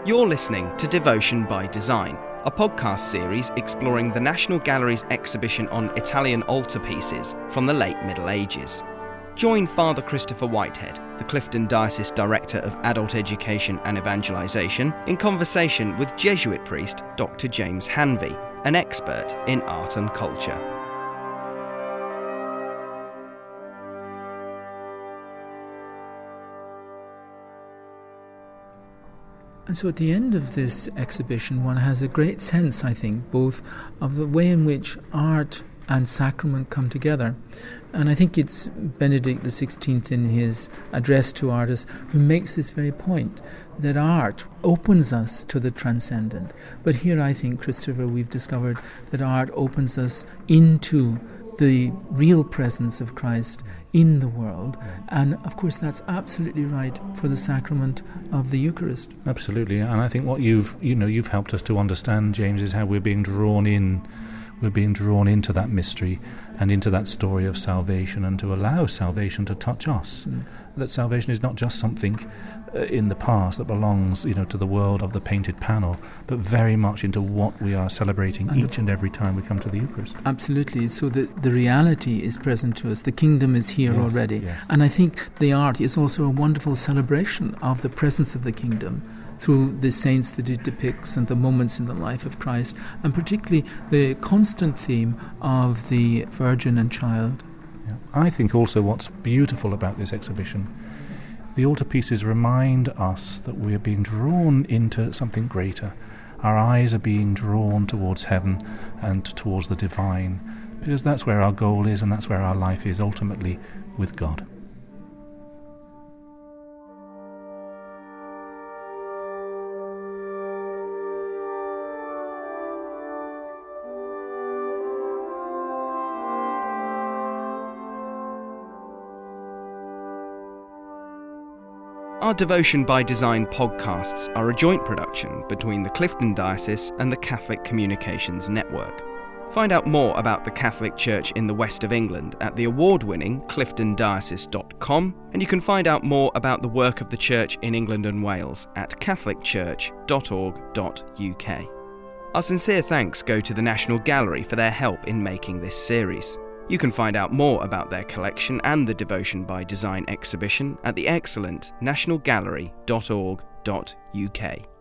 You're listening to Devotion by Design, a podcast series exploring the National Gallery's exhibition on Italian altarpieces from the late Middle Ages. Join Father Christopher Whitehead, the Clifton Diocese Director of Adult Education and Evangelisation, in conversation with Jesuit priest Dr. James Hanvey, an expert in art and culture. And so at the end of this exhibition, one has a great sense, I think, both of the way in which art and sacrament come together. And I think it's Benedict XVI in his address to artists who makes this very point, that art opens us to the transcendent. But here I think, Christopher, we've discovered that art opens us into the real presence of Christ in the world. And of course that's absolutely right for the sacrament of the Eucharist. Absolutely. And I think what you've helped us to understand, James, is how we're being drawn into that mystery and into that story of salvation, and to allow salvation to touch us. That salvation is not just something in the past that belongs, to the world of the painted panel, but very much into what we are celebrating each and every time we come to the Eucharist. Absolutely. So the reality is present to us. The kingdom is here already. Yes. And I think the art is also a wonderful celebration of the presence of the kingdom through the saints that it depicts and the moments in the life of Christ, and particularly the constant theme of the Virgin and Child. Yeah. I think also what's beautiful about this exhibition, the altarpieces remind us that we are being drawn into something greater. Our eyes are being drawn towards heaven and towards the divine, because that's where our goal is, and that's where our life is ultimately, with God. Our Devotion by Design podcasts are a joint production between the Clifton Diocese and the Catholic Communications Network. Find out more about the Catholic Church in the West of England at the award-winning cliftondiocese.com, and you can find out more about the work of the Church in England and Wales at catholicchurch.org.uk. Our sincere thanks go to the National Gallery for their help in making this series. You can find out more about their collection and the Devotion by Design exhibition at the excellent nationalgallery.org.uk.